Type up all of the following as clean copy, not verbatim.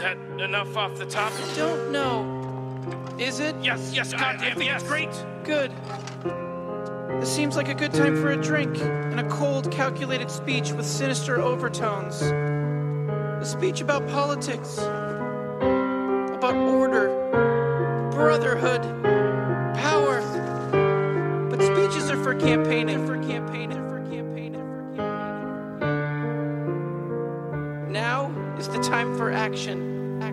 that enough off the top? Don't know. Is it? Yes, goddamn, I think it's great. Good. This seems like a good time for a drink and a cold, calculated speech with sinister overtones. A speech about politics, about order, brotherhood, power. But speeches are for campaigning, Now is the time for action.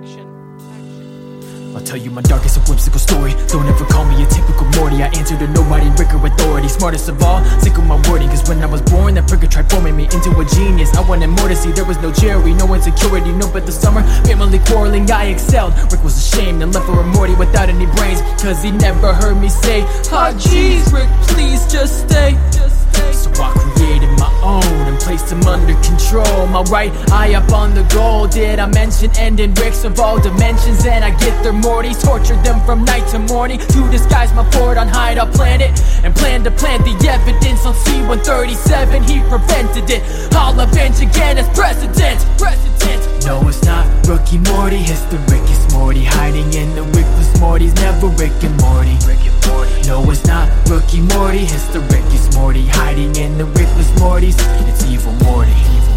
I'll tell you my darkest and whimsical story. Don't ever call me a typical Morty. I answer to nobody, Rick or authority. Smartest of all, sick of my wording. Cause when I was born, that frigga tried forming me into a genius. I wanted more to see, there was no Jerry, no insecurity, no but the summer. Family quarreling, I excelled. Rick was ashamed and left for a Morty without any brains. Cause he never heard me say, oh jeez, Rick, please just stay. So I created my own and placed him under control. My right eye up on the goal. Did I mention ending Ricks of all dimensions? And I get their Mortys, tortured them from night to morning to disguise my port on Hideout Planet and plan to plant the evidence on C-137. He prevented it. I'll avenge again as president. No, it's not Rookie Morty, it's the Rickus Morty. Hiding in the Wickless Mortys, never Rick and Morty. No, it's not Rookie Morty, it's the Rickus Morty. Hiding in the Wickless Mortys, it's Evil Morty.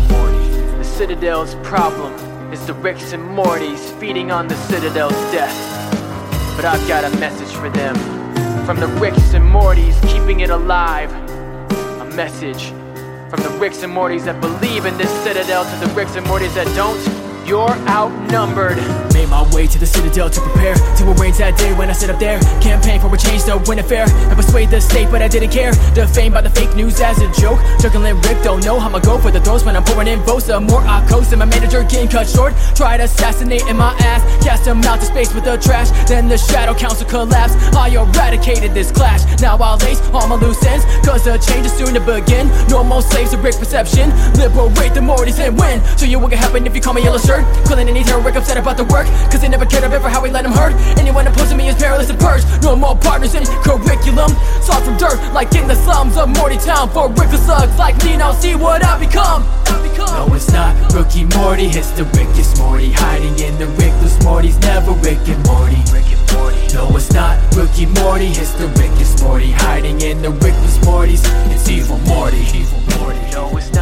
The Citadel's problem is the Ricks and Mortys feeding on the Citadel's death. But I've got a message for them. From the Ricks and Mortys keeping it alive. A message from the Ricks and Mortys that believe in this Citadel to the Ricks and Mortys that don't. You're outnumbered. Made my way to the Citadel to prepare to arrange that day when I sit up there. Campaign for a change to win a fair and persuade the state, but I didn't care. Defamed by the fake news as a joke. Juggling Rick, don't know how I'ma go for the throws when I'm pouring in votes. Some more Akos and my manager getting cut short. Tried assassinating my ass, cast him out to space with the trash. Then the Shadow Council collapsed. I eradicated this clash. Now I'll lace all my loose ends, cause the change is soon to begin. No more slaves of Rick perception. Liberate the Mortys and win. Show you what can happen if you call me yellow shirt. Killing any terror, Rick upset about the work, cause they never cared about how we let him hurt. Anyone opposing me is perilous and purged. No more partners in curriculum. Start from dirt, like in the slums of Morty Town. For Rick the slugs like me, now see what I become. No, it's not Rookie Morty, it's the Rickus Morty. Hiding in the Wickless Mortys, never Rick and Morty. No, it's not Rookie Morty, it's the Rickus Morty. Hiding in the Wickless Mortys, it's Evil Morty. No, it's not